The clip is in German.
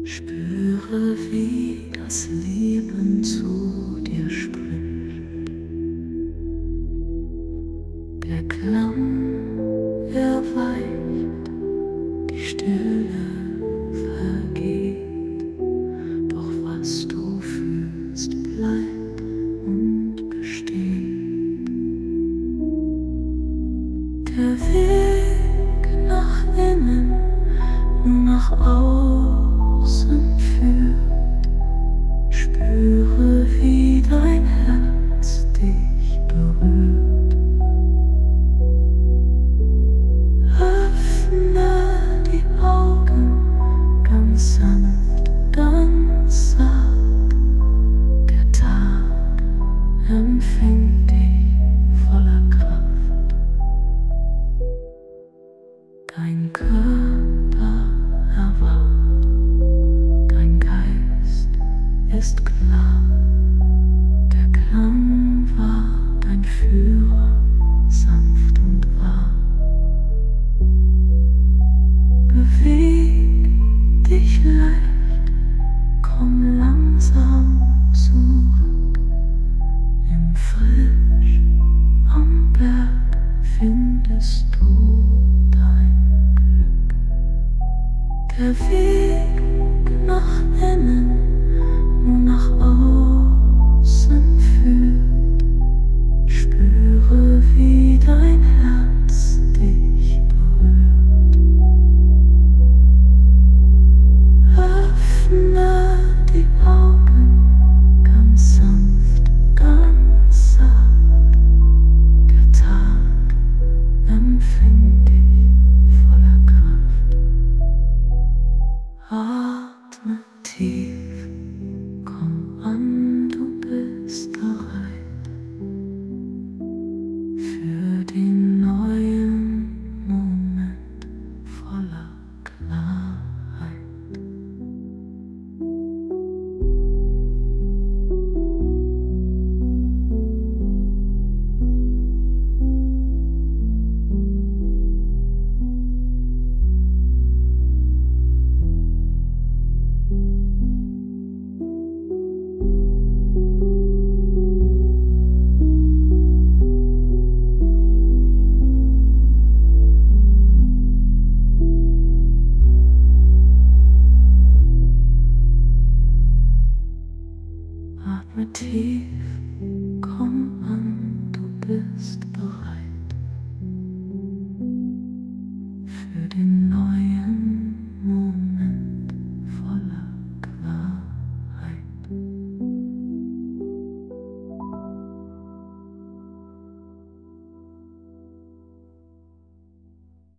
Spüre, wie das Leben zu dir spricht. Der Klang erweicht, die Stille vergeht, doch was du fühlst, bleibt und besteht. Der Weg nach innen, nur nach außen führt. Spüre, wie dein Herz dich berührt. Öffne die Augen ganz sanft, ganz sacht. Der Tag empfängt dich voller Kraft. Dein Körper erwacht, dein Geist ist klar. Der Klang war dein Führer, sanft und wahr. Beweg dich leicht, komm langsam zurück. Im Frisch am Berg findest du dein Glück. Der Weg nach innen, nur nach außen führt. Spüre, wie dein Herz dich berührt. Öffne die Augen ganz sanft, ganz sacht. Der Tag empfängt dich voller Kraft.